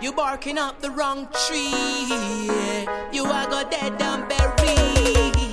You barking up the wrong tree. You are go dead and buried.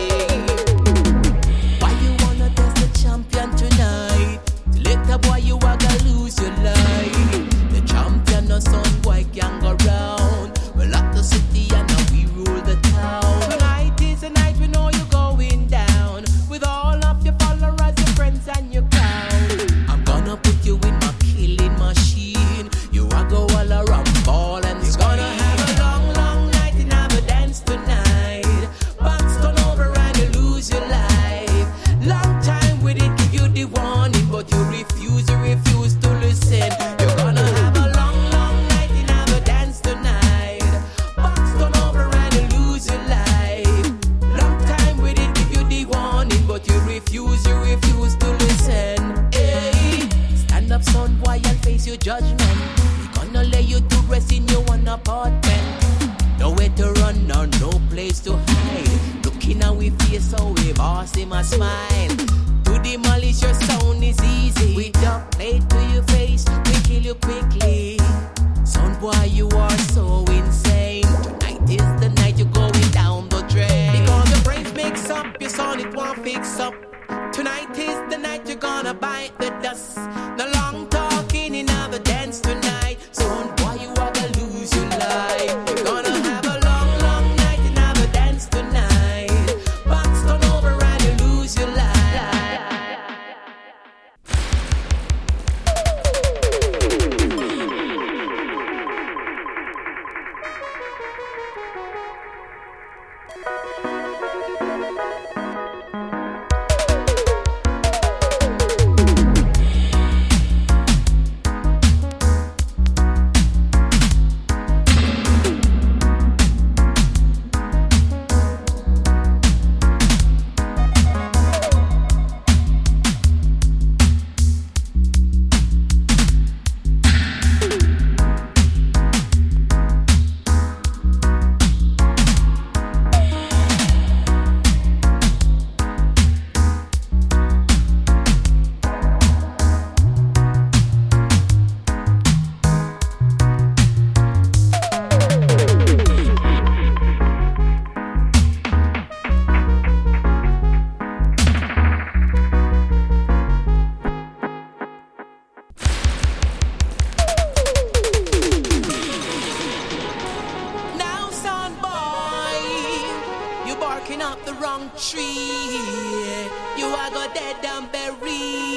Why you wanna test the champion tonight? Later boy you are gonna lose your life. The champion no son boy can go round. We lock the city and now we rule the town. Tonight is the night we know you're going down. With all of your followers, your friends and your crowd. I'm gonna put you in my killing machine. You are go all around ball and you're gonna have a long, long night and have a dance tonight. Box turn over and you lose your life. Long time we did give you the warning, but you refuse to listen. You're gonna have a long, long night and have a dance tonight. Box turn over and you lose your life. Long time we did give you the warning, but you refuse to listen. Hey, stand up son boy and face your judgment. We're gonna lay you to rest in your one apartment. Nowhere to run or no place to hide. Looking how we face so we boss him a smile. To demolish your sound is easy. We don't play to your face, we kill you quickly. Son boy you are so insane. Tonight is the night you're going down the drain. Because your brains mix up, your sound it won't fix up. Tonight is the night you're gonna bite the dust. No long talking in the dance tonight. Son boy you are gonna lose your life. You're gonna have a long, long night and have a dance tonight. Box turn over and you lose your life. Barking up the wrong tree. You are go dead and buried.